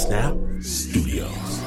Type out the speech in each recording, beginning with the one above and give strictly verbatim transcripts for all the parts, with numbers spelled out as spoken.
Snap Studios.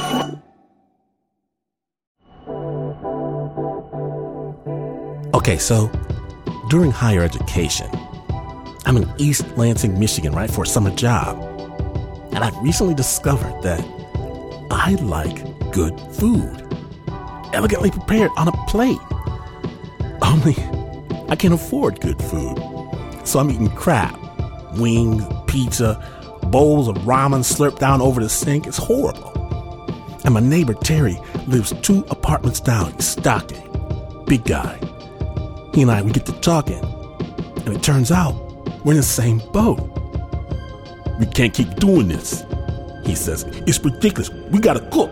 Okay, so during higher education, I'm in East Lansing, Michigan, right, for a summer job. And I've recently discovered that I like good food, elegantly prepared on a plate. Only I can't afford good food. So I'm eating crap, wings, pizza, bowls of ramen slurped down over the sink. It's horrible. And my neighbor, Terry, lives two apartments down in Stockton. Big guy. He and I, we get to talking. And it turns out we're in the same boat. We can't keep doing this, he says. It's ridiculous. We gotta cook.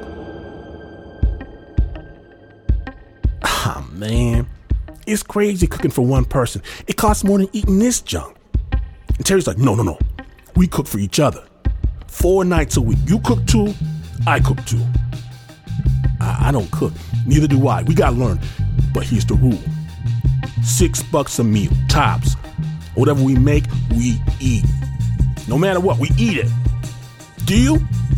Ah, man. It's crazy cooking for one person. It costs more than eating this junk. And Terry's like, no, no, no. We cook for each other. Four nights a week. You cook two, I cook two. I, I don't cook. Neither do I. We gotta learn. But here's the rule. Six bucks a meal, tops. Whatever we make, we eat. No matter what, we eat it. Deal?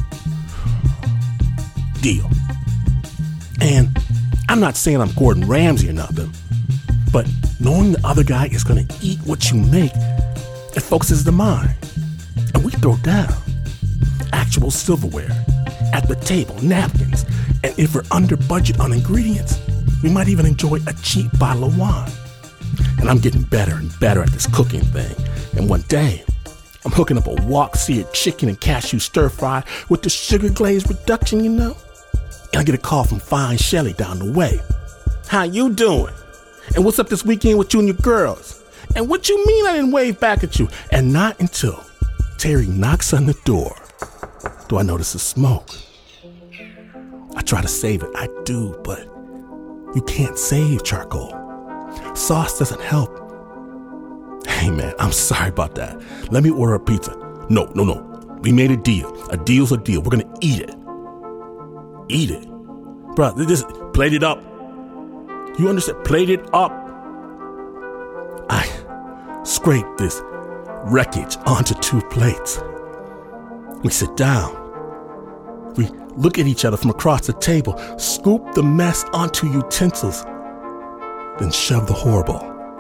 Deal. And I'm not saying I'm Gordon Ramsay or nothing, but knowing the other guy is going to eat what you make, it focuses the mind. And we throw down actual silverware at the table, napkins, and if we're under budget on ingredients, we might even enjoy a cheap bottle of wine. And I'm getting better and better at this cooking thing. And one day, I'm hooking up a wok-seared chicken and cashew stir-fry with the sugar glaze reduction, you know? And I get a call from Fine Shelley down the way. How you doing? And what's up this weekend with you and your girls? And what you mean I didn't wave back at you? And not until Terry knocks on the door do I notice the smoke. I try to save it. I do, but you can't save charcoal. Sauce doesn't help. Hey, man, I'm sorry about that. Let me order a pizza. No, no, no. We made a deal. A deal's a deal. We're going to eat it. Eat it. Bro, they just plate it up. You understand? Plate it up. I scrape this wreckage onto two plates. We sit down. We look at each other from across the table, scoop the mess onto utensils, then shove the horrible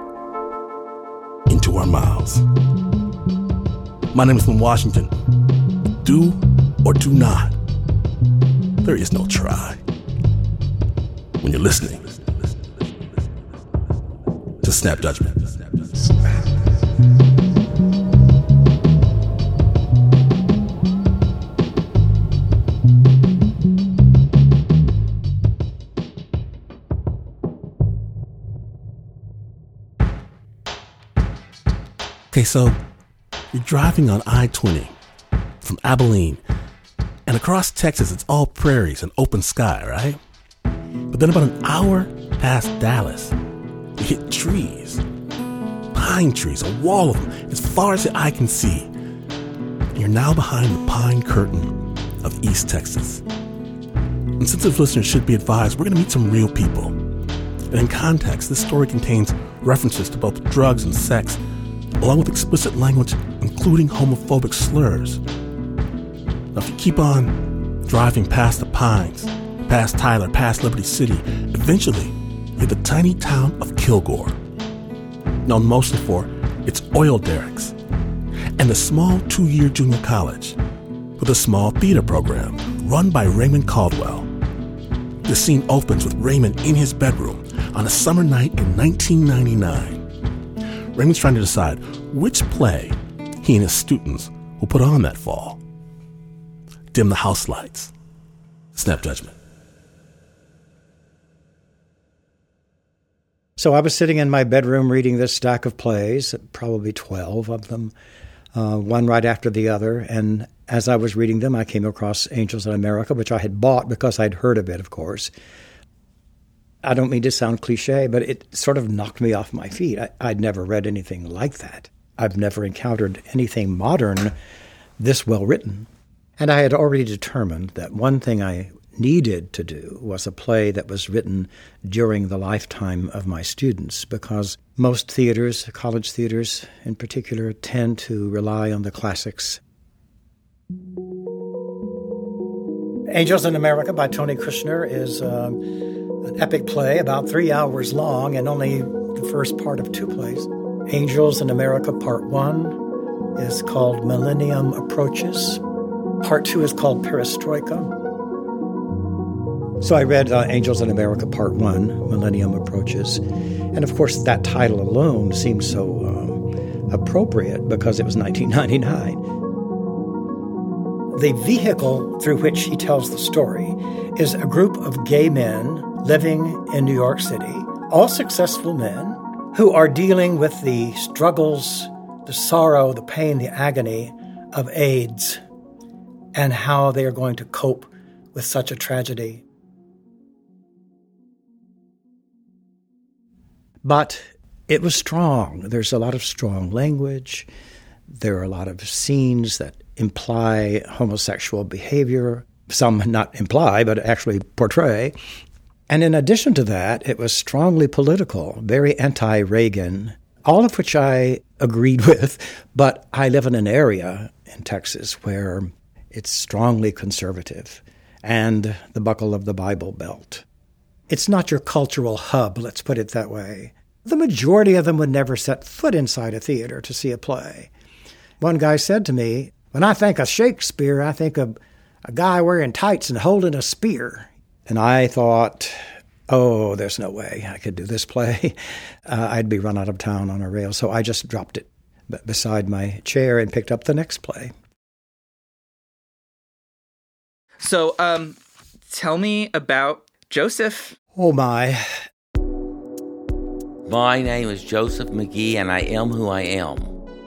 into our mouths. My name is Lynn Washington. Do or do not. There is no try. When you're listening to Snap Judgment. Okay, so you're driving on I twenty from Abilene, and across Texas, it's all prairies and open sky, right? But then about an hour past Dallas, you hit trees, pine trees, a wall of them, as far as the eye can see. And you're now behind the pine curtain of East Texas. And sensitive listeners should be advised, we're going to meet some real people. And in context, this story contains references to both drugs and sex, along with explicit language, including homophobic slurs. Now, if you keep on driving past the Pines, past Tyler, past Liberty City, eventually you're the tiny town of Kilgore, known mostly for its oil derricks, and a small two-year junior college with a small theater program run by Raymond Caldwell. The scene opens with Raymond in his bedroom on a summer night in nineteen ninety-nine. Raymond's trying to decide which play he and his students will put on that fall. Dim the house lights. Snap Judgment. So I was sitting in my bedroom reading this stack of plays, probably twelve of them, uh, one right after the other. And as I was reading them, I came across Angels in America, which I had bought because I'd heard of it, of course. I don't mean to sound cliche, but it sort of knocked me off my feet. I, I'd never read anything like that. I've never encountered anything modern this well written. And I had already determined that one thing I needed to do was a play that was written during the lifetime of my students, because most theaters, college theaters in particular, tend to rely on the classics. Angels in America by Tony Kushner is uh, an epic play about three hours long and only the first part of two plays. Angels in America Part One is called Millennium Approaches. Part Two is called Perestroika. So I read uh, Angels in America Part One, Millennium Approaches. And of course, that title alone seemed so um, appropriate because it was nineteen ninety-nine. The vehicle through which he tells the story is a group of gay men living in New York City, all successful men who are dealing with the struggles, the sorrow, the pain, the agony of AIDS and how they are going to cope with such a tragedy. But it was strong. There's a lot of strong language. There are a lot of scenes that imply homosexual behavior. Some not imply, but actually portray. And in addition to that, it was strongly political, very anti-Reagan, all of which I agreed with. But I live in an area in Texas where it's strongly conservative and the buckle of the Bible Belt. It's not your cultural hub, let's put it that way. The majority of them would never set foot inside a theater to see a play. One guy said to me, "When I think of Shakespeare, I think of a guy wearing tights and holding a spear." And I thought, oh, there's no way I could do this play. Uh, I'd be run out of town on a rail. So I just dropped it beside my chair and picked up the next play. So um, tell me about Joseph. Oh, my. My name is Joseph McGee, and I am who I am.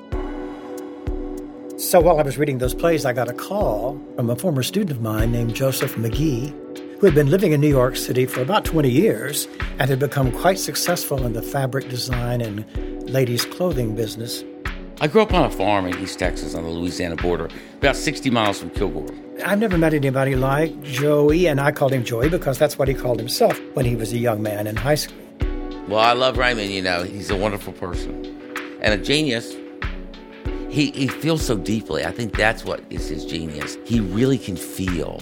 So while I was reading those plays, I got a call from a former student of mine named Joseph McGee, who had been living in New York City for about twenty years and had become quite successful in the fabric design and ladies' clothing business. I grew up on a farm in East Texas on the Louisiana border, about sixty miles from Kilgore. I've never met anybody like Joey, and I called him Joey because that's what he called himself when he was a young man in high school. Well, I love Raymond, you know. He's a wonderful person and a genius. He, he feels so deeply. I think that's what is his genius. He really can feel.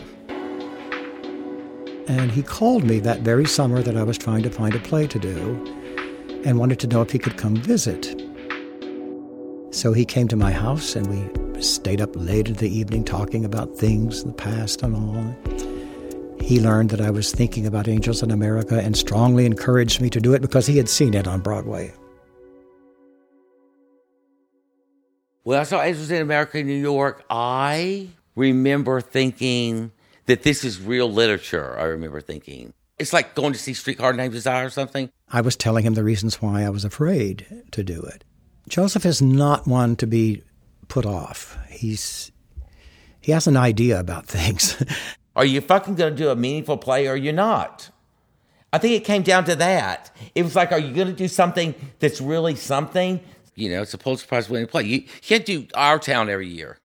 And he called me that very summer that I was trying to find a play to do and wanted to know if he could come visit. So he came to my house and we stayed up late in the evening talking about things, the past and all. He learned that I was thinking about Angels in America and strongly encouraged me to do it because he had seen it on Broadway. When I saw Angels in America in New York, I remember thinking that this is real literature, I remember thinking. It's like going to see Streetcar Named Desire or something. I was telling him the reasons why I was afraid to do it. Joseph is not one to be put off. He's he has an idea about things. Are you fucking going to do a meaningful play or are you not? I think it came down to that. It was like, are you going to do something that's really something? You know, it's a Pulitzer Prize winning play. You can't do Our Town every year.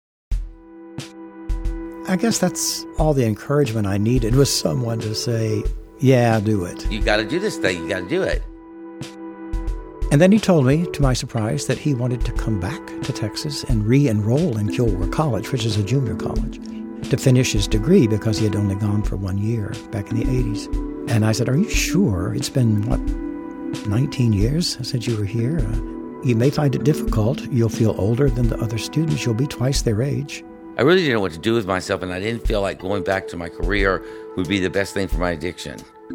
I guess that's all the encouragement I needed was someone to say, yeah, do it. You got to do this thing. You got to do it. And then he told me, to my surprise, that he wanted to come back to Texas and re-enroll in Kilgore College, which is a junior college, to finish his degree because he had only gone for one year back in the eighties. And I said, are you sure? It's been, what, nineteen years since you were here? Uh, you may find it difficult. You'll feel older than the other students. You'll be twice their age. I really didn't know what to do with myself, and I didn't feel like going back to my career would be the best thing for my addiction.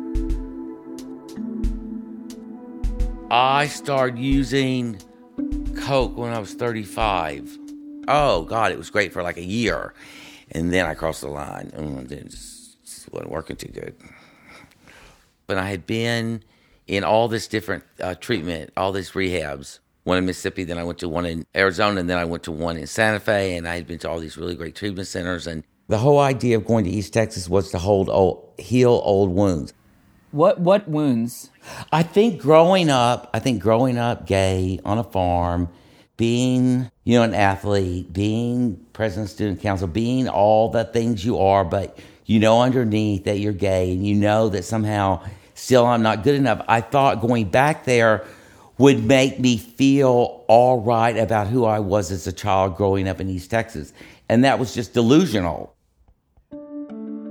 I started using Coke when I was thirty-five. Oh, God, it was great for like a year. And then I crossed the line. Mm, it just, just wasn't working too good. But I had been in all this different uh, treatment, all these rehabs. One in Mississippi, then I went to one in Arizona, and then I went to one in Santa Fe, and I had been to all these really great treatment centers. And the whole idea of going to East Texas was to hold old, heal old wounds. What what wounds? I think growing up, I think growing up gay on a farm, being, you know, an athlete, being president of student council, being all the things you are, but you know underneath that you're gay, and you know that somehow still I'm not good enough. I thought going back there would make me feel all right about who I was as a child growing up in East Texas. And that was just delusional.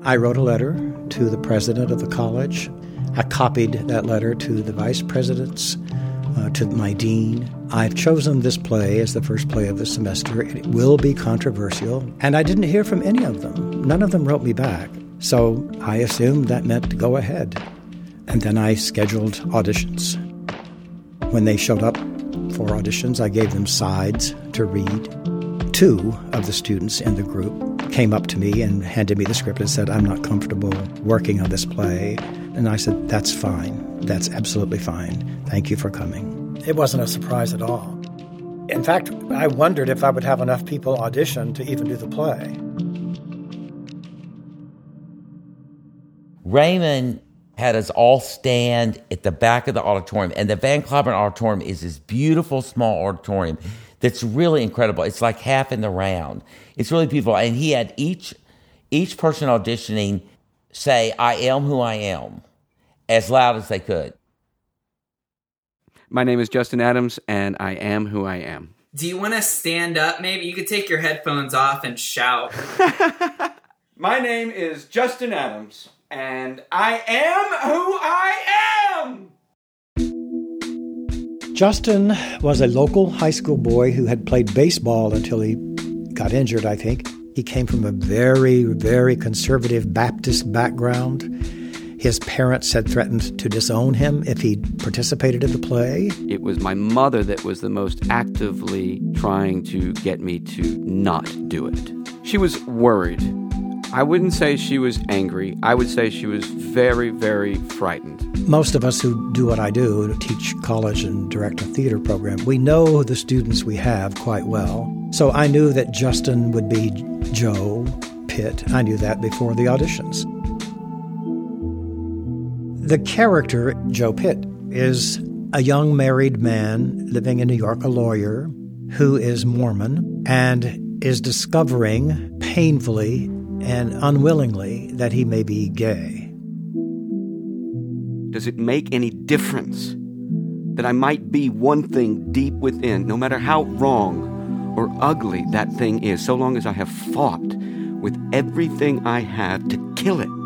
I wrote a letter to the president of the college. I copied that letter to the vice presidents, uh, to my dean. I've chosen this play as the first play of the semester. It will be controversial. And I didn't hear from any of them. None of them wrote me back. So I assumed that meant to go ahead. And then I scheduled auditions. When they showed up for auditions, I gave them sides to read. Two of the students in the group came up to me and handed me the script and said, I'm not comfortable working on this play. And I said, that's fine. That's absolutely fine. Thank you for coming. It wasn't a surprise at all. In fact, I wondered if I would have enough people audition to even do the play. Raymond had us all stand at the back of the auditorium, and the Van Cliburn Auditorium is this beautiful small auditorium that's really incredible. It's like half in the round. It's really beautiful. And he had each each person auditioning say, I am who I am, as loud as they could. My name is Justin Adams, and I am who I am. Do you want to stand up? Maybe you could take your headphones off and shout. My name is Justin Adams, and I am who I am! Justin was a local high school boy who had played baseball until he got injured, I think. He came from a very, very conservative Baptist background. His parents had threatened to disown him if he participated in the play. It was my mother that was the most actively trying to get me to not do it. She was worried. I wouldn't say she was angry. I would say she was very, very frightened. Most of us who do what I do, teach college and direct a theater program, we know the students we have quite well. So I knew that Justin would be Joe Pitt. I knew that before the auditions. The character, Joe Pitt, is a young married man living in New York, a lawyer, who is Mormon and is discovering painfully and unwillingly that he may be gay. Does it make any difference that I might be one thing deep within, no matter how wrong or ugly that thing is, so long as I have fought with everything I have to kill it?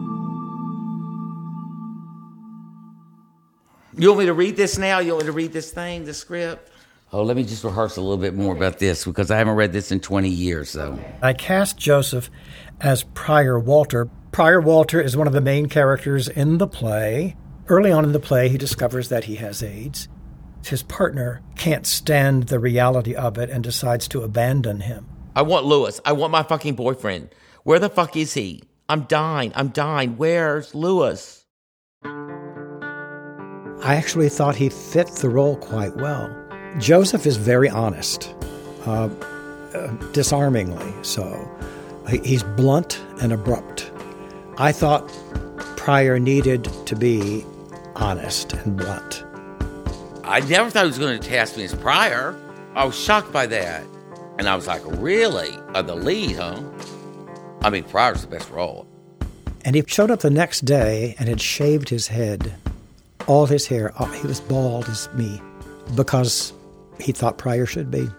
You want me to read this now? You want me to read this thing, the script? Oh, let me just rehearse a little bit more about this, because I haven't read this in twenty years, so. I cast Joseph as Prior Walter. Prior Walter is one of the main characters in the play. Early on in the play, he discovers that he has AIDS. His partner can't stand the reality of it and decides to abandon him. I want Lewis. I want my fucking boyfriend. Where the fuck is he? I'm dying. I'm dying. Where's Lewis? I actually thought he fit the role quite well. Joseph is very honest, uh, uh, disarmingly so. He's blunt and abrupt. I thought Prior needed to be honest and blunt. I never thought he was going to cast me as Prior. I was shocked by that. And I was like, really? Uh, the lead, huh? I mean, Prior's the best role. And he showed up the next day and had shaved his head. All his hair, oh, he was bald as me, because he thought Prior should be.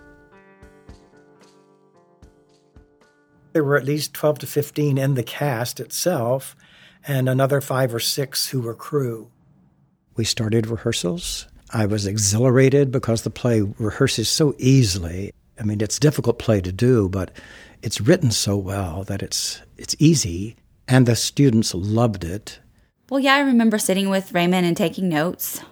There were at least twelve to fifteen in the cast itself, and another five or six who were crew. We started rehearsals. I was exhilarated because the play rehearses so easily. I mean, it's a difficult play to do, but it's written so well that it's it's easy, and the students loved it. Well, yeah, I remember sitting with Raymond and taking notes.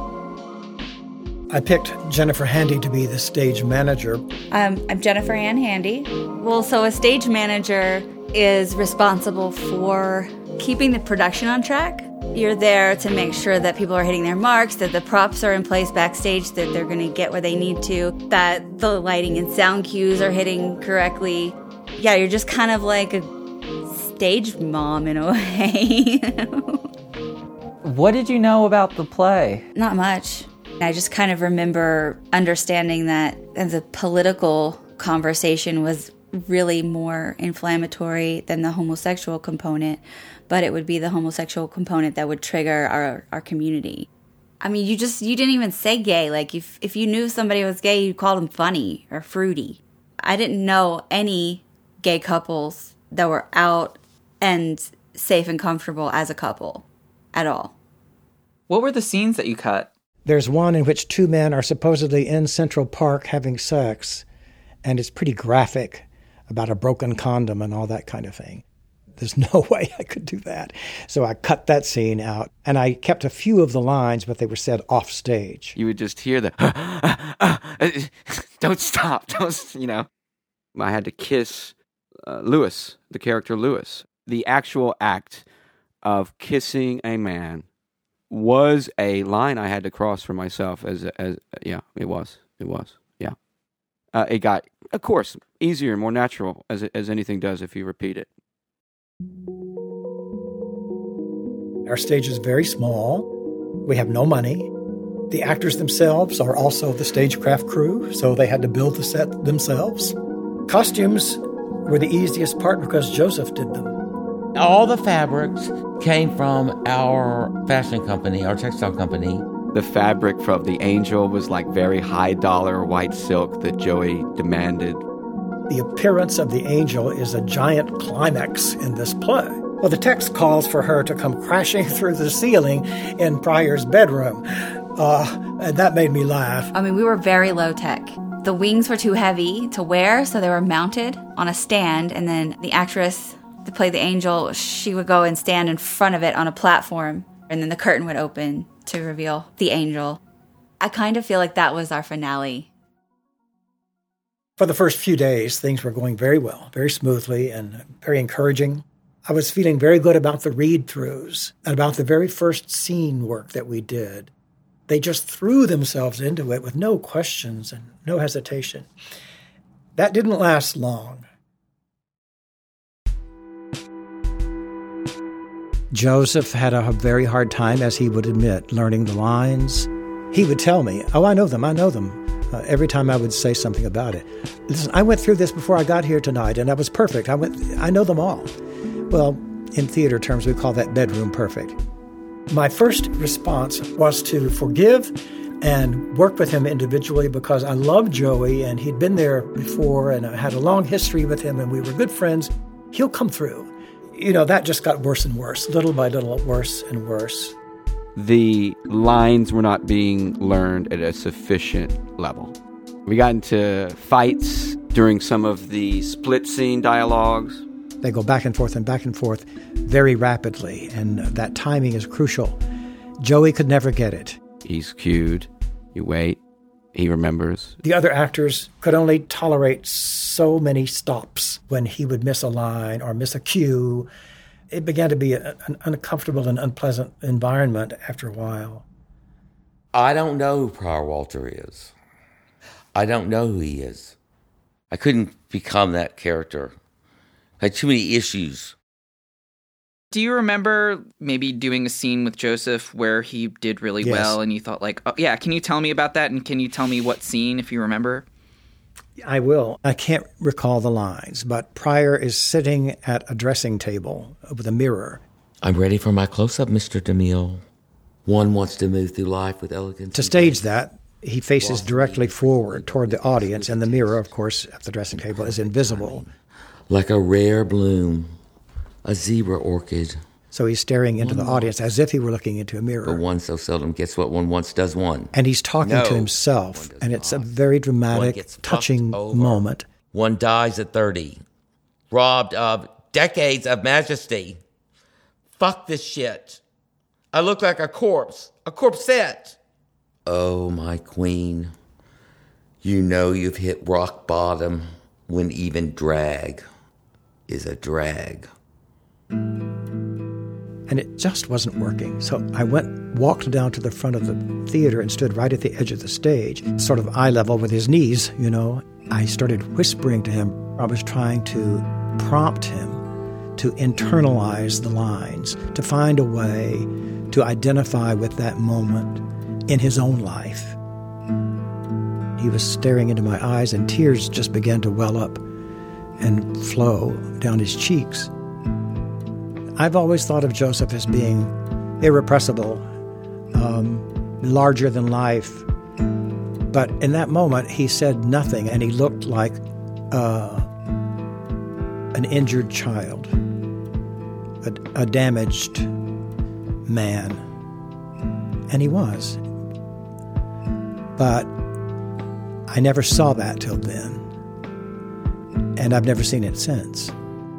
I picked Jennifer Handy to be the stage manager. Um, I'm Jennifer Ann Handy. Well, so a stage manager is responsible for keeping the production on track. You're there to make sure that people are hitting their marks, that the props are in place backstage, that they're going to get where they need to, that the lighting and sound cues are hitting correctly. Yeah, you're just kind of like a stage mom in a way. What did you know about the play? Not much. I just kind of remember understanding that the political conversation was really more inflammatory than the homosexual component, but it would be the homosexual component that would trigger our, our community. I mean, you just, you didn't even say gay. Like, if, if you knew somebody was gay, you'd call them funny or fruity. I didn't know any gay couples that were out and safe and comfortable as a couple at all. What were the scenes that you cut? There's one in which two men are supposedly in Central Park having sex, and it's pretty graphic about a broken condom and all that kind of thing. There's no way I could do that. So I cut that scene out, and I kept a few of the lines, but they were said off stage. You would just hear the, ah, ah, ah, don't stop, don't, you know. I had to kiss uh, Lewis, the character Lewis. The actual act of kissing a man was a line I had to cross for myself. As, as yeah, it was, it was, yeah. Uh, it got, of course, easier and more natural, as as anything does if you repeat it. Our stage is very small. We have no money. The actors themselves are also the stagecraft crew, so they had to build the set themselves. Costumes were the easiest part because Joseph did them. All the fabrics came from our fashion company, our textile company. The fabric from the angel was like very high dollar white silk that Joey demanded. The appearance of the angel is a giant climax in this play. Well, the text calls for her to come crashing through the ceiling in Pryor's bedroom. Uh, and that made me laugh. I mean, we were very low tech. The wings were too heavy to wear, so they were mounted on a stand, and then the actress that played the angel, she would go and stand in front of it on a platform, and then the curtain would open to reveal the angel. I kind of feel like that was our finale. For the first few days, things were going very well, very smoothly and very encouraging. I was feeling very good about the read-throughs and about the very first scene work that we did. They just threw themselves into it with no questions and no hesitation. That didn't last long. Joseph had a very hard time, as he would admit, learning the lines. He would tell me, oh, I know them, I know them. Uh, every time I would say something about it. Listen, I went through this before I got here tonight, and that was perfect. I went, I know them all. Well, in theater terms, we call that bedroom perfect. My first response was to forgive and work with him individually because I loved Joey, and he'd been there before, and I had a long history with him, and we were good friends. He'll come through. You know, that just got worse and worse, little by little, worse and worse. The lines were not being learned at a sufficient level. We got into fights during some of the split scene dialogues. They go back and forth and back and forth very rapidly, and that timing is crucial. Joey could never get it. He's cued. You wait. He remembers. The other actors could only tolerate so many stops when he would miss a line or miss a cue. It began to be a, an uncomfortable and unpleasant environment after a while. I don't know who Pryor Walter is. I don't know who he is. I couldn't become that character. I had too many issues. Do you remember maybe doing a scene with Joseph where he did really Yes. well and you thought like, oh, yeah, can you tell me about that? And can you tell me what scene if you remember? I will. I can't recall the lines, but Pryor is sitting at a dressing table with a mirror. I'm ready for my close-up, Mister DeMille. One wants to move through life with elegance. To stage that, he faces directly forward toward the audience, and the mirror, of course, at the dressing table is invisible. Like a rare bloom, a zebra orchid. So he's staring into the audience as if he were looking into a mirror. But one so seldom gets what one wants does one. And he's talking No, to himself, one does and it's a not. very One dramatic, gets fucked touching over. moment. One dies at thirty, robbed of decades of majesty. Fuck this shit. I look like a corpse, a corpsette. Oh, my queen, you know you've hit rock bottom when even drag is a drag. And it just wasn't working. So I went, walked down to the front of the theater and stood right at the edge of the stage, sort of eye level with his knees, you know. I started whispering to him. I was trying to prompt him to internalize the lines, to find a way to identify with that moment in his own life. He was staring into my eyes, and tears just began to well up and flow down his cheeks. I've always thought of Joseph as being irrepressible, um, larger than life. But in that moment, he said nothing, and he looked like uh, an injured child. a, a damaged man. And he was. But I never saw that till then. And I've never seen it since.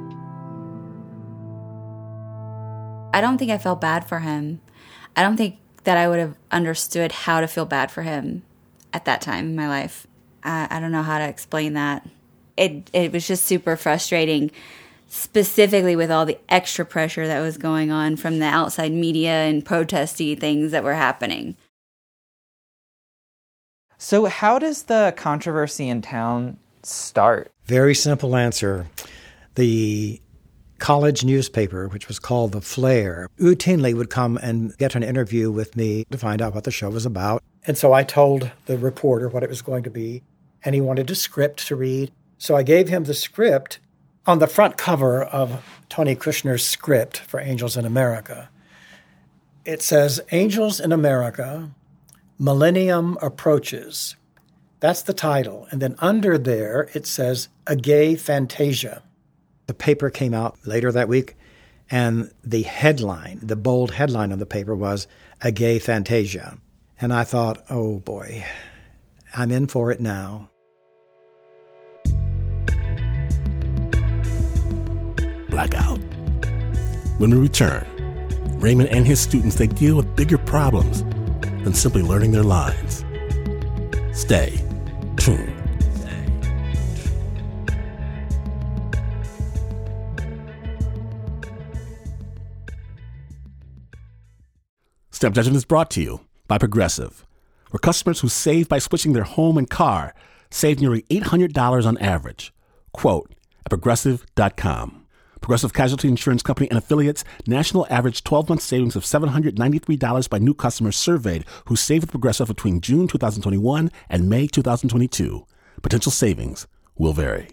I don't think I felt bad for him. I don't think that I would have understood how to feel bad for him at that time in my life. I, I don't know how to explain that. It it was just super frustrating, specifically with all the extra pressure that was going on from the outside media and protesty things that were happening. So how does the controversy in town start? Very simple answer. The college newspaper, which was called The Flare, routinely would come and get an interview with me to find out what the show was about. And so I told the reporter what it was going to be, and he wanted a script to read. So I gave him the script. On the front cover of Tony Kushner's script for Angels in America, it says, Angels in America, Millennium Approaches. That's the title. And then under there, it says, A Gay Fantasia. The paper came out later that week, and the headline, the bold headline of the paper was, A Gay Fantasia. And I thought, oh boy, I'm in for it now. Blackout. When we return, Raymond and his students, they deal with bigger problems than simply learning their lines. Stay tuned. Snap Judgment is brought to you by Progressive, where customers who save by switching their home and car save nearly eight hundred dollars on average. Quote at progressive dot com. Progressive Casualty Insurance Company and affiliates, national average twelve-month savings of seven hundred ninety-three dollars by new customers surveyed who saved with Progressive between June twenty twenty-one and May twenty twenty-two. Potential savings will vary.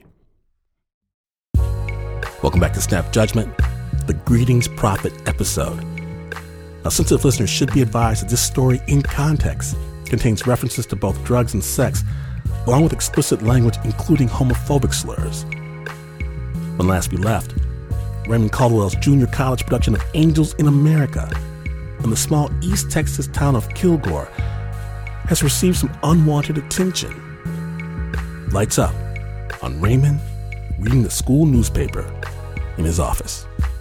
Welcome back to Snap Judgment, the Greetings Prophet episode. Now, sensitive listeners should be advised that this story, in context, contains references to both drugs and sex, along with explicit language including homophobic slurs. When last we left, Raymond Caldwell's junior college production of Angels in America in the small East Texas town of Kilgore has received some unwanted attention. Lights up on Raymond reading the school newspaper in his office.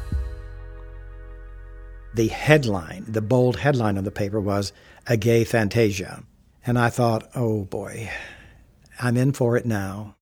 The headline, the bold headline of the paper was, A Gay Fantasia. And I thought, oh boy, I'm in for it now.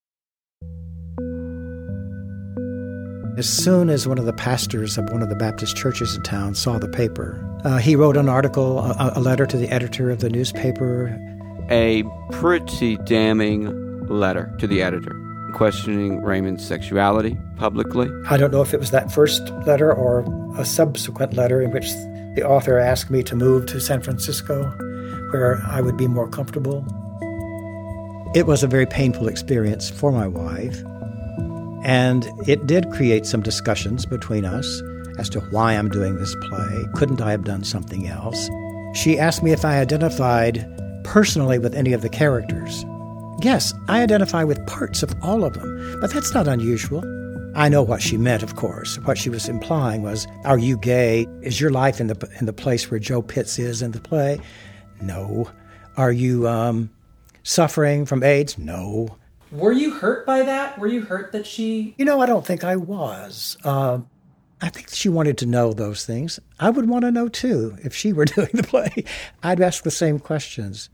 As soon as one of the pastors of one of the Baptist churches in town saw the paper, uh, he wrote an article, a, a letter to the editor of the newspaper. A pretty damning letter to the editor, questioning Raymond's sexuality publicly. I don't know if it was that first letter or a subsequent letter in which the author asked me to move to San Francisco, where I would be more comfortable. It was a very painful experience for my wife. And it did create some discussions between us as to why I'm doing this play. Couldn't I have done something else? She asked me if I identified personally with any of the characters. Yes, I identify with parts of all of them, but that's not unusual. I know what she meant, of course. What she was implying was, are you gay? Is your life in the in the place where Joe Pitts is in the play? No. Are you um, suffering from AIDS? No. Were you hurt by that? Were you hurt that she... You know, I don't think I was. Uh, I think she wanted to know those things. I would want to know, too, if she were doing the play. I'd ask the same questions.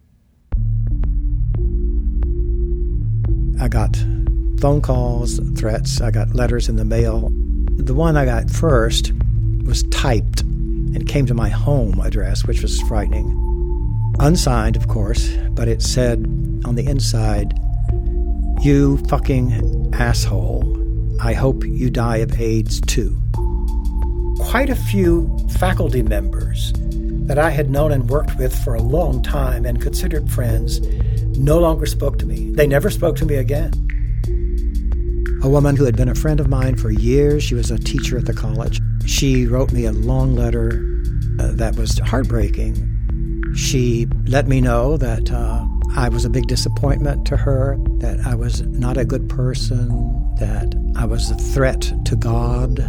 I got phone calls, threats. I got letters in the mail. The one I got first was typed and came to my home address, which was frightening. Unsigned, of course, but it said on the inside, "You fucking asshole. I hope you die of AIDS too." Quite a few faculty members that I had known and worked with for a long time and considered friends no longer spoke to me. They never spoke to me again. A woman who had been a friend of mine for years, she was a teacher at the college. She wrote me a long letter uh, that was heartbreaking. She let me know that uh, I was a big disappointment to her, that I was not a good person, that I was a threat to God.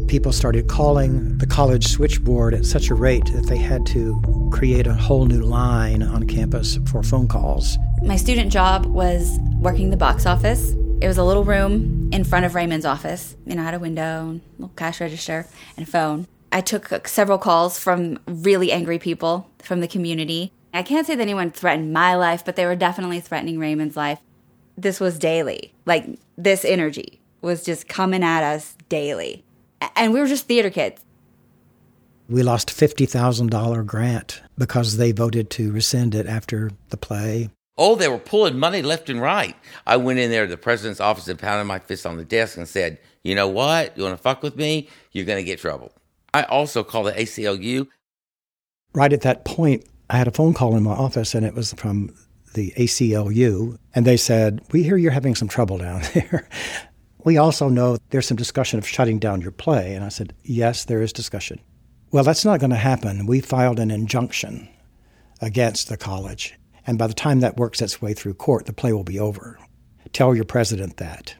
People started calling the college switchboard at such a rate that they had to create a whole new line on campus for phone calls. My student job was working the box office. It was a little room in front of Raymond's office. You know, I had a window, a little cash register, and a phone. I took several calls from really angry people from the community. I can't say that anyone threatened my life, but they were definitely threatening Raymond's life. This was daily. Like, this energy was just coming at us daily. And we were just theater kids. We lost a fifty thousand dollars grant because they voted to rescind it after the play. Oh, they were pulling money left and right. I went in there to the president's office and pounded my fist on the desk and said, you know what? You want to fuck with me? You're going to get trouble. I also called the A C L U. Right at that point, I had a phone call in my office, and it was from the A C L U. And they said, we hear you're having some trouble down there. We also know there's some discussion of shutting down your play. And I said, yes, there is discussion. Well, that's not going to happen. We filed an injunction against the college. And by the time that works its way through court, the play will be over. Tell your president that.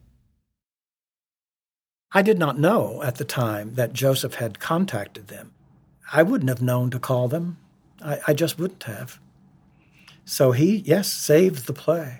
I did not know at the time that Joseph had contacted them. I wouldn't have known to call them. I, I just wouldn't have. So he, yes, saved the play.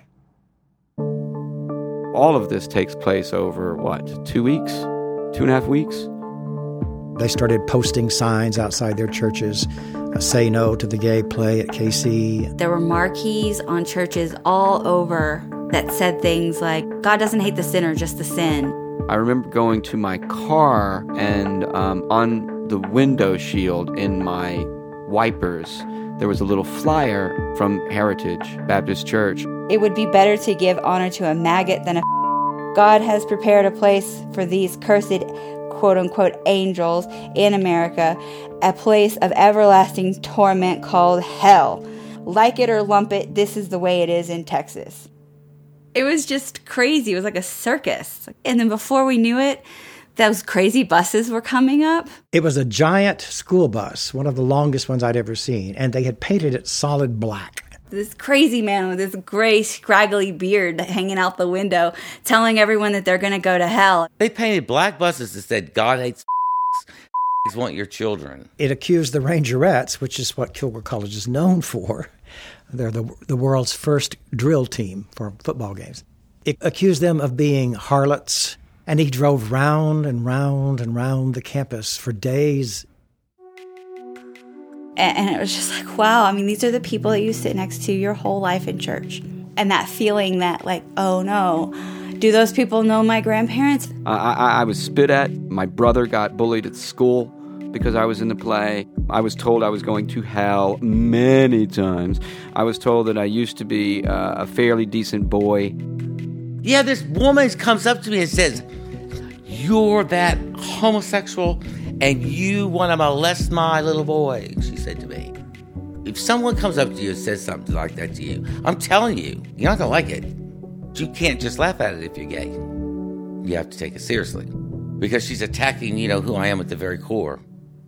All of this takes place over, what, two weeks? Two and a half weeks? They started posting signs outside their churches, uh, say no to the gay play at K C. There were marquees on churches all over that said things like, God doesn't hate the sinner, just the sin. I remember going to my car, and um, on the window shield in my wipers, there was a little flyer from Heritage Baptist Church. It would be better to give honor to a maggot than a God has prepared a place for these cursed quote-unquote angels in America, a place of everlasting torment called hell. Like it or lump it, this is the way it is in Texas. It was just crazy. It was like a circus. And then before we knew it, those crazy buses were coming up. It was a giant school bus, one of the longest ones I'd ever seen, and they had painted it solid black. This crazy man with this gray, scraggly beard hanging out the window, telling everyone that they're going to go to hell. They painted black buses that said, God hates want your children. It accused the Rangerettes, which is what Kilgore College is known for. They're the, the world's first drill team for football games. It accused them of being harlots, and he drove round and round and round the campus for days. And it was just like, wow, I mean, these are the people that you sit next to your whole life in church. And that feeling that, like, oh no, do those people know my grandparents? I, I, I was spit at. My brother got bullied at school because I was in the play. I was told I was going to hell many times. I was told that I used to be uh, a fairly decent boy. Yeah, this woman comes up to me and says, you're that homosexual and you want to molest my little boy, she said to me. If someone comes up to you and says something like that to you, I'm telling you, you're not going to like it. You can't just laugh at it if you're gay. You have to take it seriously. Because she's attacking, you know, who I am at the very core.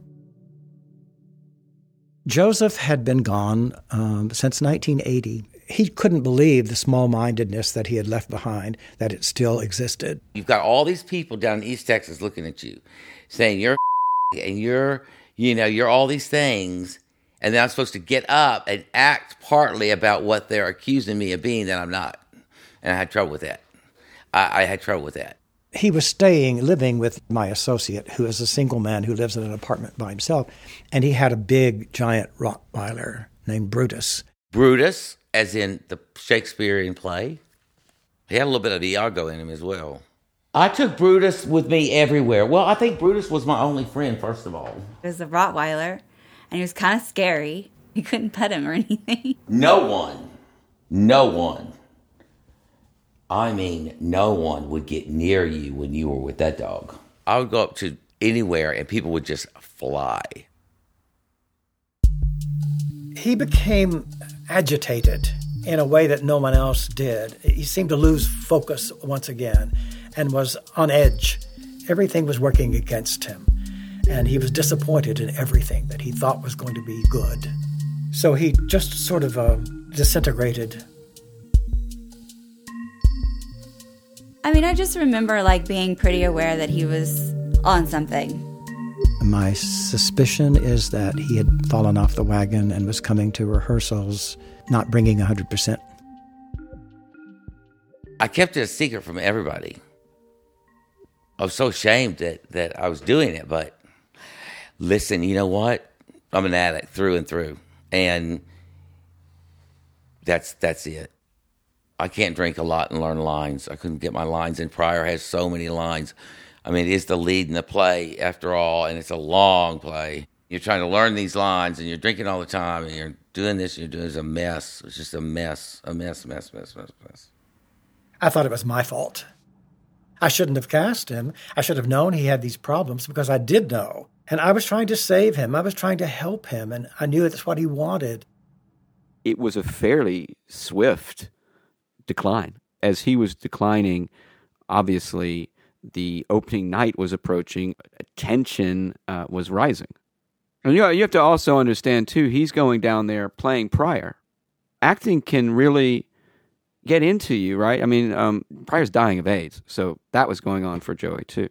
Joseph had been gone um, since nineteen eighty. He couldn't believe the small-mindedness that he had left behind, that it still existed. You've got all these people down in East Texas looking at you, saying you're and you're, you know, you're all these things, and then I'm supposed to get up and act partly about what they're accusing me of being that I'm not. And I had trouble with that. I, I had trouble with that. He was staying, living with my associate, who is a single man who lives in an apartment by himself, and he had a big, giant Rottweiler named Brutus. Brutus, as in the Shakespearean play. He had a little bit of Iago in him as well. I took Brutus with me everywhere. Well, I think Brutus was my only friend, first of all. It was a Rottweiler, and he was kind of scary. You couldn't pet him or anything. No one, no one, I mean, no one would get near you when you were with that dog. I would go up to anywhere, and people would just fly. He became agitated in a way that no one else did. He seemed to lose focus once again and was on edge. Everything was working against him, and he was disappointed in everything that he thought was going to be good. So he just sort of uh, disintegrated. I mean, I just remember, like, being pretty aware that he was on something. My suspicion is that he had fallen off the wagon and was coming to rehearsals not bringing one hundred percent. I kept it a secret from everybody. I was so ashamed that, that I was doing it, but listen, you know what? I'm an addict through and through, and that's that's it. I can't drink a lot and learn lines. I couldn't get my lines in. Pryor has so many lines. I mean, it is the lead in the play, after all, and it's a long play. You're trying to learn these lines, and you're drinking all the time, and you're doing this, and you're doing this. It's a mess. It's just a mess, a mess, mess, mess, mess, mess. I thought it was my fault. I shouldn't have cast him. I should have known he had these problems because I did know. And I was trying to save him. I was trying to help him, and I knew that's what he wanted. It was a fairly swift decline. As he was declining, obviously, the opening night was approaching. Tension uh, was rising. And you know, you have to also understand, too, he's going down there playing Pryor. Acting can really get into you, right? I mean, um, Pryor's dying of AIDS, so that was going on for Joey, too.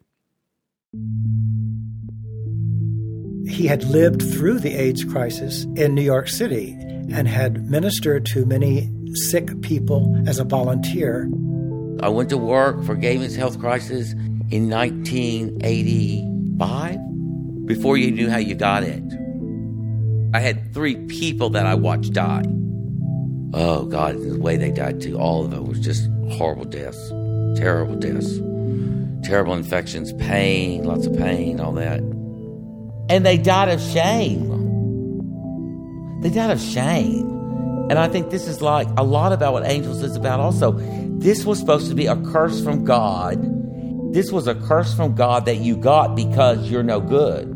He had lived through the AIDS crisis in New York City and had ministered to many sick people as a volunteer. I went to work for Gay Men's Health Crisis in nineteen eighty-five, before you knew how you got it. I had three people that I watched die. Oh, God, the way they died, too. All of them was just horrible deaths. Terrible deaths. Terrible infections, pain, lots of pain, all that. And they died of shame. They died of shame. And I think this is like a lot about what Angels is about also. This was supposed to be a curse from God. This was a curse from God that you got because you're no good.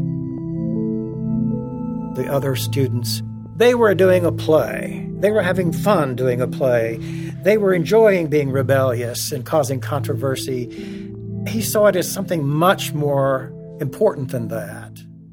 The other students, they were doing a play. They were having fun doing a play. They were enjoying being rebellious and causing controversy. He saw it as something much more important than that.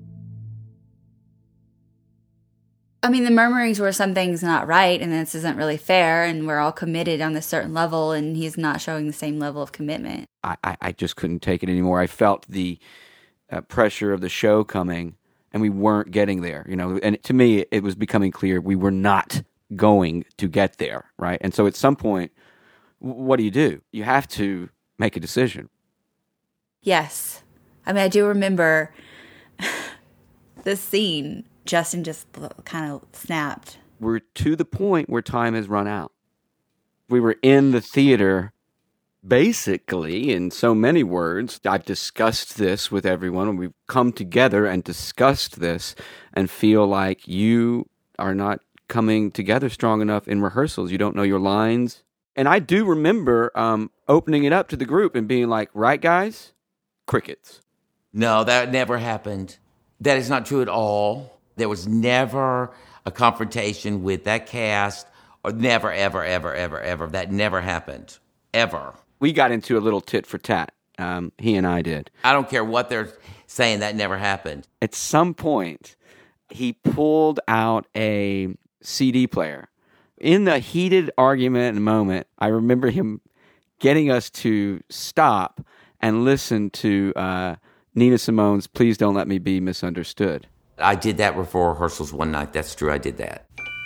I mean, the murmurings were something's not right and this isn't really fair and we're all committed on a certain level and he's not showing the same level of commitment. I, I, I just couldn't take it anymore. I felt the uh, pressure of the show coming and we weren't getting there, you know. And to me, it was becoming clear we were not going to get there, right? And so at some point, what do you do? You have to make a decision. Yes. I mean, I do remember this scene. Justin just kind of snapped. We're to the point where time has run out. We were in the theater, basically, in so many words. I've discussed this with everyone, and we've come together and discussed this and feel like you are not coming together strong enough in rehearsals. You don't know your lines. And I do remember um, opening it up to the group and being like, right, guys? Crickets. No, that never happened. That is not true at all. There was never a confrontation with that cast, or never, ever, ever, ever, ever. That never happened, ever. We got into a little tit for tat. Um, he and I did. I don't care what they're saying, that never happened. At some point, he pulled out a C D player. In the heated argument and moment, I remember him getting us to stop and listen to uh, Nina Simone's Please Don't Let Me Be Misunderstood. I did that before rehearsals one night. That's true, I did that.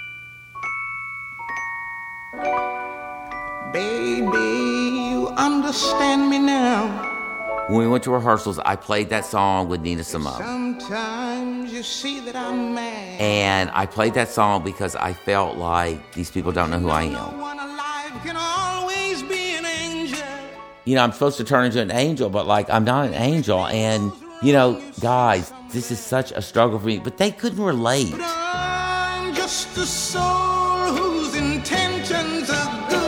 Baby, you understand me now. When we went to rehearsals, I played that song with Nina Simone. Sometimes you see that I'm mad. And I played that song because I felt like these people don't know who I am. No one alive can always be an angel. You know, I'm supposed to turn into an angel, but like, I'm not an angel. And, you know, guys, this is such a struggle for me, but they couldn't relate. But I'm just a soul whose intentions are good.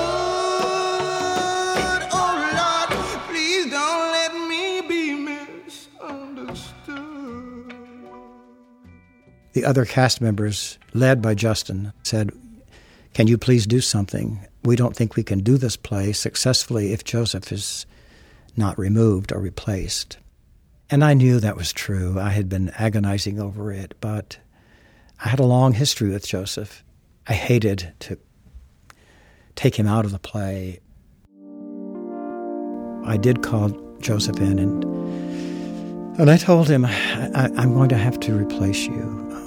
Oh, Lord, please don't let me be misunderstood. The other cast members, led by Justin, said, can you please do something? We don't think we can do this play successfully if Joseph is not removed or replaced. And I knew that was true. I had been agonizing over it, but I had a long history with Joseph. I hated to take him out of the play. I did call Joseph in, and And I told him, I, I'm going to have to replace you.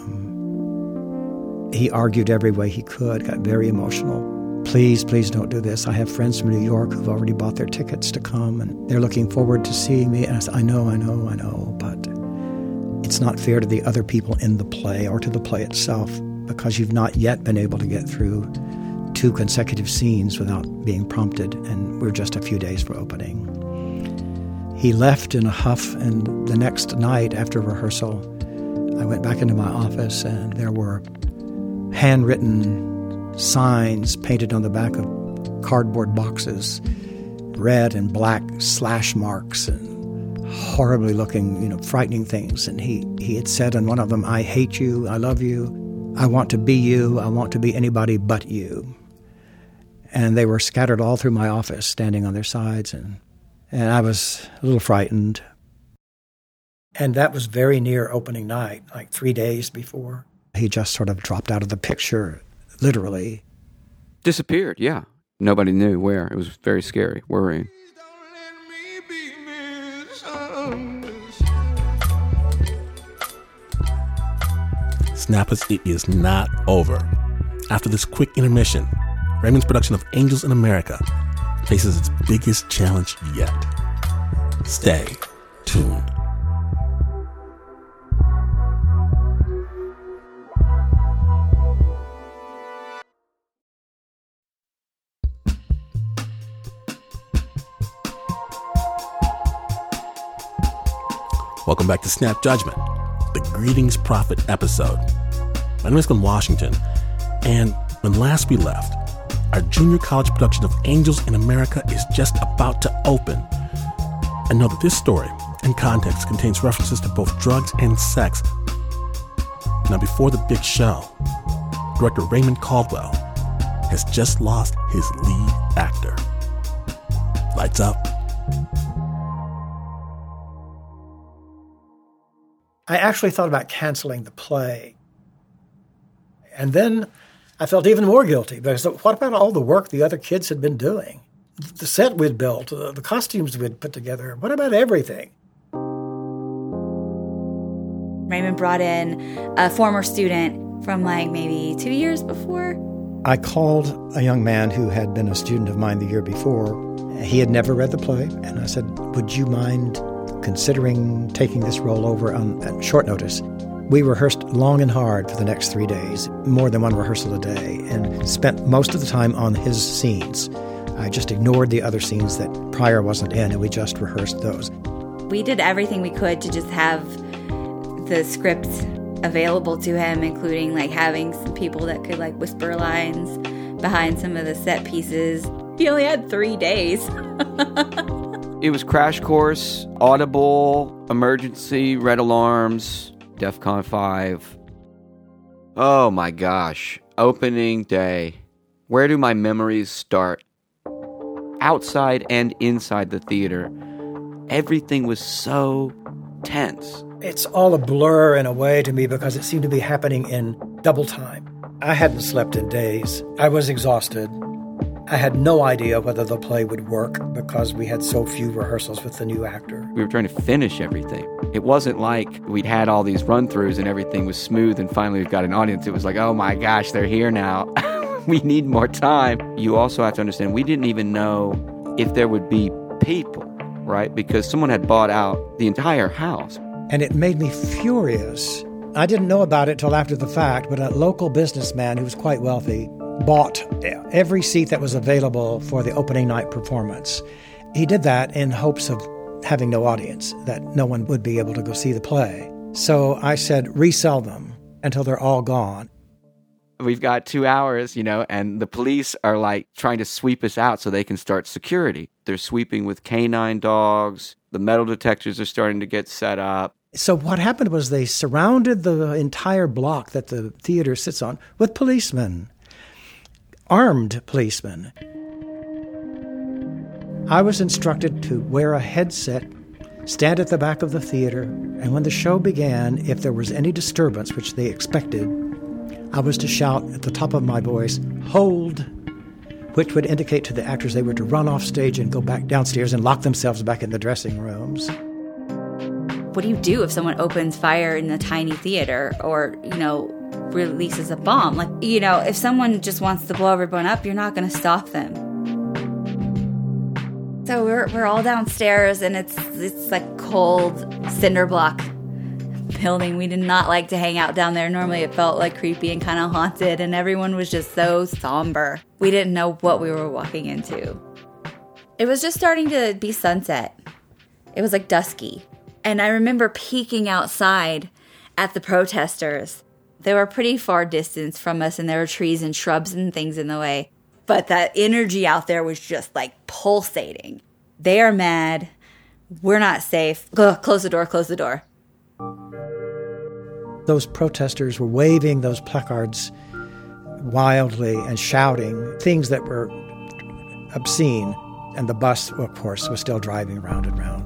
Um, he argued every way he could, got very emotional. Please, please don't do this. I have friends from New York who've already bought their tickets to come, and they're looking forward to seeing me. And I said, I know, I know, I know, but it's not fair to the other people in the play or to the play itself, because you've not yet been able to get through two consecutive scenes without being prompted, and we're just a few days from opening. He left in a huff, and the next night after rehearsal, I went back into my office, and there were handwritten signs painted on the back of cardboard boxes, red and black slash marks, and horribly looking, you know, frightening things. And he, he had said on one of them, I hate you, I love you, I want to be you, I want to be anybody but you. And they were scattered all through my office, standing on their sides, and and I was a little frightened. And that was very near opening night, like three days before. He just sort of dropped out of the picture, literally. Disappeared, yeah. Nobody knew where. It was very scary, worrying. Snappers, it is not over. After this quick intermission, Raymond's production of Angels in America faces its biggest challenge yet. Stay tuned. Welcome back to Snap Judgment, the Greetings Prophet episode. My name is Glenn Washington, and when last we left, our junior college production of Angels in America is just about to open. I know that this story and context contains references to both drugs and sex. Now, before the big show, director Raymond Caldwell has just lost his lead actor. Lights up. I actually thought about canceling the play. And then I felt even more guilty, because what about all the work the other kids had been doing? The set we'd built, the costumes we'd put together. What about everything? Raymond brought in a former student from like maybe two years before. I called a young man who had been a student of mine the year before. He had never read the play, and I said, would you mind considering taking this role over on at short notice? We rehearsed long and hard for the next three days, more than one rehearsal a day, and spent most of the time on his scenes. I just ignored the other scenes that Pryor wasn't in, and we just rehearsed those. We did everything we could to just have the script available to him, including like having some people that could like whisper lines behind some of the set pieces. He only had three days. It was Crash Course, Audible, Emergency, Red Alarms, DEFCON five. Oh my gosh. Opening day. Where do my memories start? Outside and inside the theater, everything was so tense. It's all a blur in a way to me, because it seemed to be happening in double time. I hadn't slept in days. I was exhausted. I had no idea whether the play would work, because we had so few rehearsals with the new actor. We were trying to finish everything. It wasn't like we'd had all these run-throughs and everything was smooth and finally we've got an audience. It was like, oh my gosh, they're here now. We need more time. You also have to understand, we didn't even know if there would be people, right? Because someone had bought out the entire house. And it made me furious. I didn't know about it till after the fact, but a local businessman who was quite wealthy bought every seat that was available for the opening night performance. He did that in hopes of having no audience, that no one would be able to go see the play. So I said, resell them until they're all gone. We've got two hours, you know, and the police are like trying to sweep us out so they can start security. They're sweeping with canine dogs. The metal detectors are starting to get set up. So what happened was they surrounded the entire block that the theater sits on with policemen. Armed policemen. I was instructed to wear a headset, stand at the back of the theater, and when the show began, if there was any disturbance, which they expected, I was to shout at the top of my voice, "Hold," which would indicate to the actors they were to run off stage and go back downstairs and lock themselves back in the dressing rooms. what do you do if someone opens fire in a tiny theater or, you know, releases a bomb? Like, you know, if someone just wants to blow everyone up, you're not going to stop them. So we're we're all downstairs, and it's it's like cold cinder block building. We did not like to hang out down there. Normally it felt like creepy and kind of haunted, and everyone was just so somber. We didn't know what we were walking into. It was just starting to be sunset. It was like dusky. And I remember peeking outside at the protesters. They were pretty far distance from us, and there were trees and shrubs and things in the way. But that energy out there was just like pulsating. They are mad. We're not safe. Go, close the door, close the door. Those protesters were waving those placards wildly and shouting things that were obscene. And the bus, of course, was still driving round and round.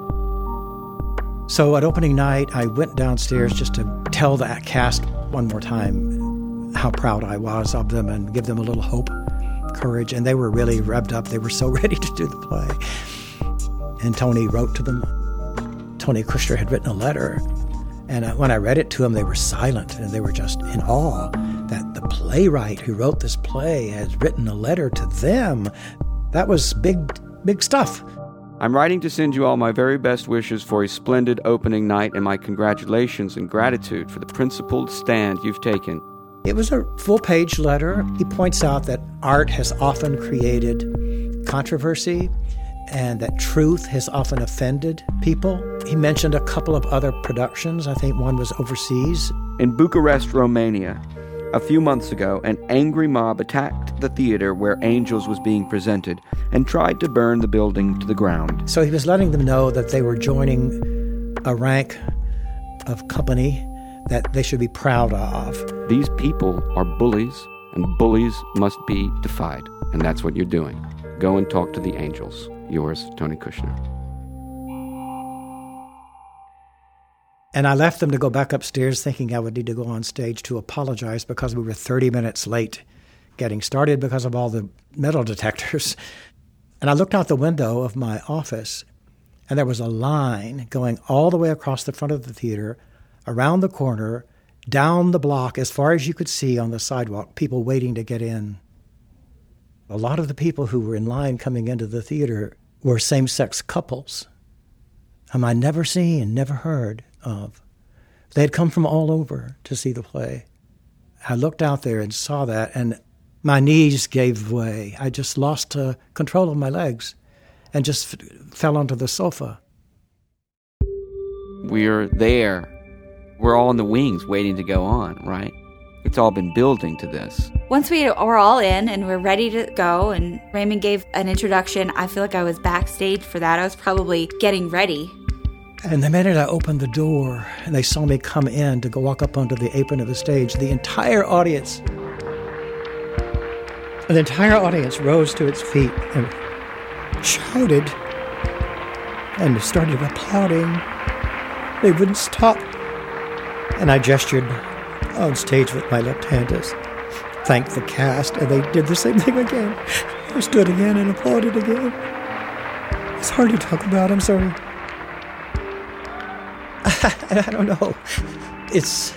So at opening night, I went downstairs just to tell the cast one more time how proud I was of them and give them a little hope, courage. And they were really revved up. They were so ready to do the play. And Tony wrote to them. Tony Kushner had written a letter. And when I read it to them, they were silent, and they were just in awe that the playwright who wrote this play has written a letter to them. That was big, big stuff. I'm writing to send you all my very best wishes for a splendid opening night and my congratulations and gratitude for the principled stand you've taken. It was a full-page letter. He points out that art has often created controversy and that truth has often offended people. He mentioned a couple of other productions. I think one was overseas. In Bucharest, Romania, a few months ago, an angry mob attacked the theater where Angels was being presented and tried to burn the building to the ground. So he was letting them know that they were joining a rank of company that they should be proud of. These people are bullies, and bullies must be defied. And that's what you're doing. Go and talk to the Angels. Yours, Tony Kushner. And I left them to go back upstairs thinking I would need to go on stage to apologize because we were thirty minutes late getting started because of all the metal detectors. And I looked out the window of my office, and there was a line going all the way across the front of the theater, around the corner, down the block, as far as you could see on the sidewalk, people waiting to get in. A lot of the people who were in line coming into the theater were same-sex couples whom I'd never seen, never heard of. They had come from all over to see the play. I looked out there and saw that, and my knees gave way. I just lost uh, control of my legs and just f- fell onto the sofa. We're there. We're all in the wings waiting to go on, right? It's all been building to this. Once we were all in and we're ready to go and Raymond gave an introduction, I feel like I was backstage for that. I was probably getting ready. And the minute I opened the door and they saw me come in to go walk up onto the apron of the stage, the entire audience, the entire audience rose to its feet and shouted and started applauding. They wouldn't stop. And I gestured on stage with my left hand to thank the cast, and they did the same thing again. I stood again and applauded again. It's hard to talk about, I'm sorry. I don't know. It's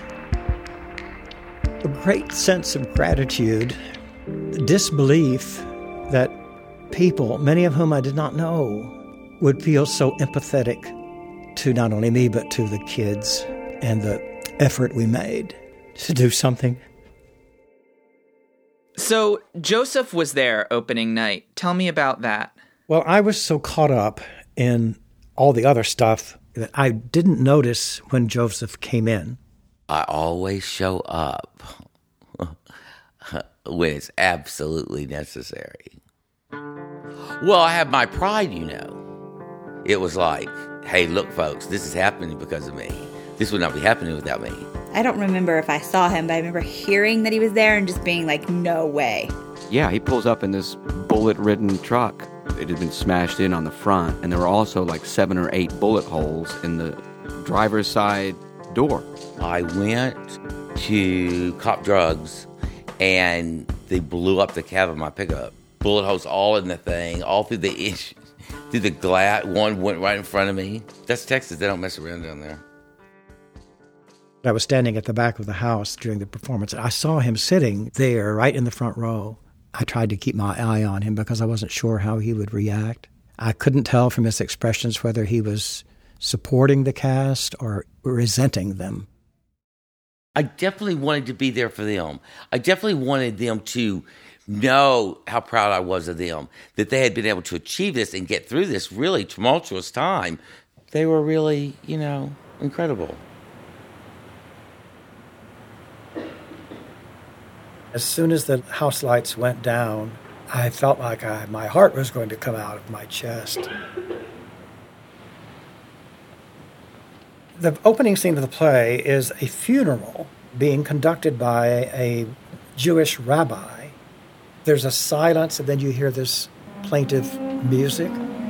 a great sense of gratitude, disbelief that people, many of whom I did not know, would feel so empathetic to not only me, but to the kids and the effort we made to do something. So Joseph was there opening night. Tell me about that. Well, I was so caught up in all the other stuff that I didn't notice when Joseph came in. I always show up when it's absolutely necessary. Well, I have my pride, you know. It was like, hey, look, folks, this is happening because of me. This would not be happening without me. I don't remember if I saw him, but I remember hearing that he was there and just being like, no way. Yeah, he pulls up in this bullet-ridden truck. It had been smashed in on the front, and there were also like seven or eight bullet holes in the driver's side door. I went to cop drugs, and they blew up the cab of my pickup. Bullet holes all in the thing, all through the ish. through the glass. One went right in front of me. That's Texas. They don't mess around down there. I was standing at the back of the house during the performance. I saw him sitting there right in the front row. I tried to keep my eye on him because I wasn't sure how he would react. I couldn't tell from his expressions whether he was supporting the cast or resenting them. I definitely wanted to be there for them. I definitely wanted them to know how proud I was of them, that they had been able to achieve this and get through this really tumultuous time. They were really, you know, incredible. As soon as the house lights went down, I felt like I, my heart was going to come out of my chest. The opening scene of the play is a funeral being conducted by a Jewish rabbi. There's a silence, and then you hear this plaintive music.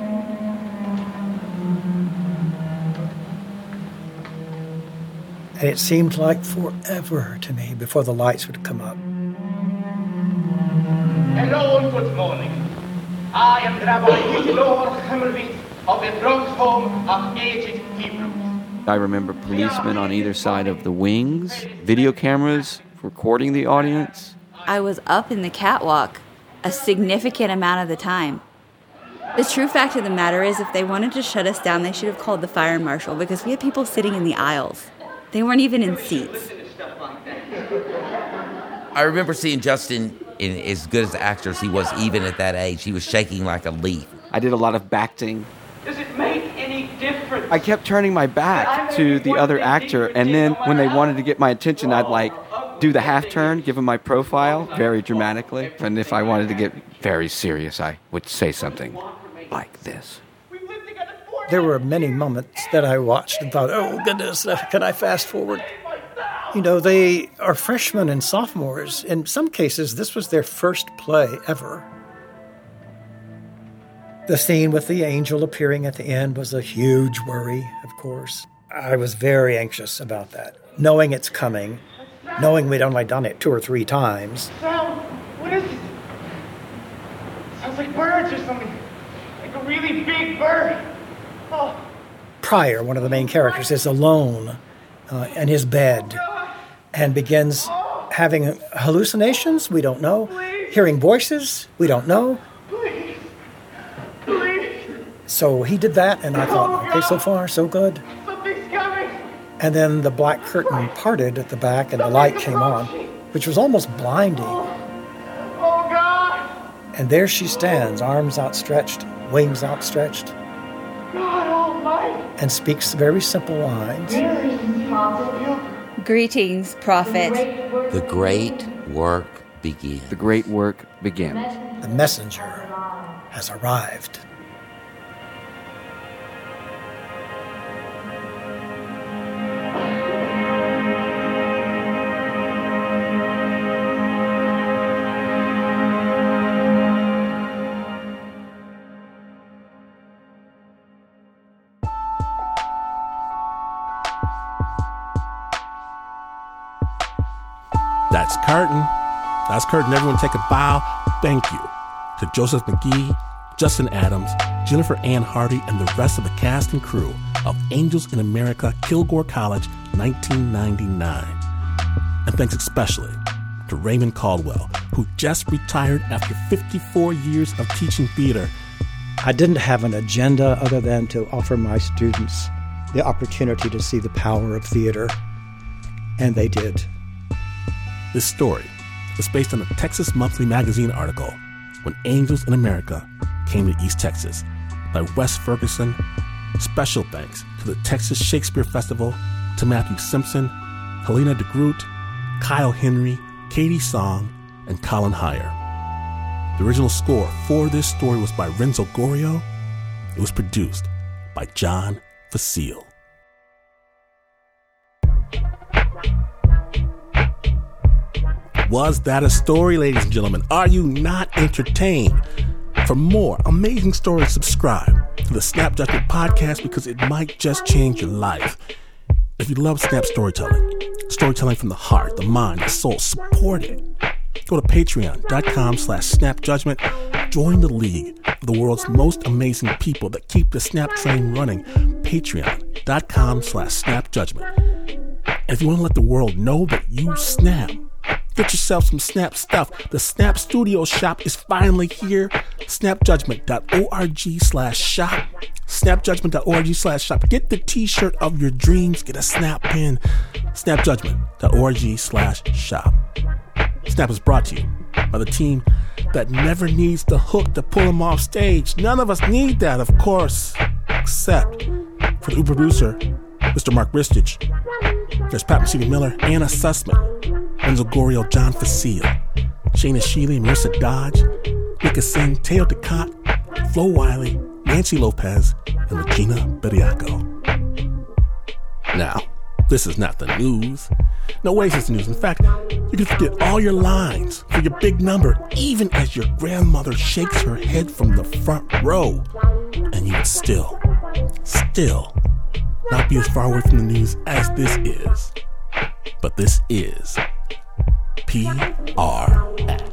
And it seemed like forever to me before the lights would come up. Hello and good morning. I am Rabbi Isidore Hemmerwitz of the Bronx Home of Aged Hebrews. I remember policemen on either side of the wings, video cameras recording the audience. I was up in the catwalk a significant amount of the time. The true fact of the matter is, if they wanted to shut us down, they should have called the fire marshal, because we had people sitting in the aisles. They weren't even in seats. I remember seeing Justin, in as good as an actor as he was even at that age. He was shaking like a leaf. I did a lot of acting. Does it make any difference? I kept turning my back to the other actor, and then when they wanted to get my attention, I'd like do the half turn, give them my profile very dramatically. And if I wanted to get very serious, I would say something like this. There were many moments that I watched and thought, oh, goodness, can I fast forward? You know, they are freshmen and sophomores. In some cases, this was their first play ever. The scene with the angel appearing at the end was a huge worry, of course. I was very anxious about that, knowing it's coming, knowing we'd only done it two or three times. Sound? What is it? Sounds like birds or something. Like a really big bird. Oh. Pryor, one of the main characters, is alone uh, in his bed and begins having hallucinations, we don't know, hearing voices, we don't know. Please. Please. So he did that, and I thought, okay, so far, so good. Something's coming. And then the black curtain parted at the back, and the light came on, which was almost blinding. Oh, God. And there she stands, arms outstretched, wings outstretched, God Almighty. and speaks very simple lines. Greetings, prophet. The great work begins. The great work begins. The messenger has arrived. That's curtain. That's curtain. Everyone take a bow. Thank you to Joseph McGee, Justin Adams, Jennifer Ann Hardy, and the rest of the cast and crew of Angels in America, Kilgore College, nineteen ninety-nine. And thanks especially to Raymond Caldwell, who just retired after fifty-four years of teaching theater. I didn't have an agenda other than to offer my students the opportunity to see the power of theater, and they did. This story was based on a Texas Monthly Magazine article, When Angels in America Came to East Texas, by Wes Ferguson. Special thanks to the Texas Shakespeare Festival, to Matthew Simpson, Helena DeGroot, Kyle Henry, Katie Song, and Colin Heyer. The original score for this story was by Renzo Gorio. It was produced by John Facile. Was that a story, ladies and gentlemen? Are you not entertained? For more amazing stories, subscribe to the Snap Judgment Podcast, because it might just change your life. If you love Snap storytelling, storytelling from the heart, the mind, the soul, support it. Go to patreon.com slash snapjudgment. Join the league of the world's most amazing people that keep the Snap train running. Patreon.com slash snapjudgment. And if you want to let the world know that you snap, get yourself some Snap stuff. The Snap Studio Shop is finally here. snapjudgment.org slash shop. snapjudgment.org slash shop. Get the t-shirt of your dreams. Get a Snap pin. snapjudgment.org slash shop. Snap is brought to you by the team that never needs the hook to pull them off stage. None of us need that, of course, except for the Uber producer, Mister Mark Ristich. There's Pat Mesiti-Miller, Anna Sussman, Enzo Goriel, John Facile, Shayna Shealy, Marissa Dodge, Mika Singh, Teo Ducat, Flo Wiley, Nancy Lopez, and Regina Bediaco. Now, this is not the news. No way it's the news. In fact, you can forget all your lines for your big number, even as your grandmother shakes her head from the front row. And you would still, still not be as far away from the news as this is. But this is P R X.